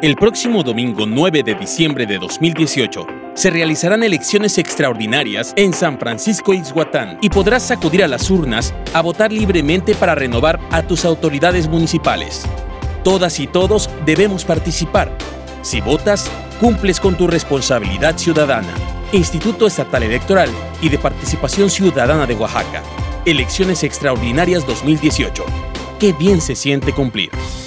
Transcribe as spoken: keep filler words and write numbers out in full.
El próximo domingo nueve de diciembre de dos mil dieciocho se realizarán elecciones extraordinarias en San Francisco Ixhuatán y podrás acudir a las urnas a votar libremente para renovar a tus autoridades municipales. Todas y todos debemos participar. Si votas, cumples con tu responsabilidad ciudadana. Instituto Estatal Electoral y de Participación Ciudadana de Oaxaca. Elecciones Extraordinarias dos mil dieciocho. Qué bien se siente cumplir.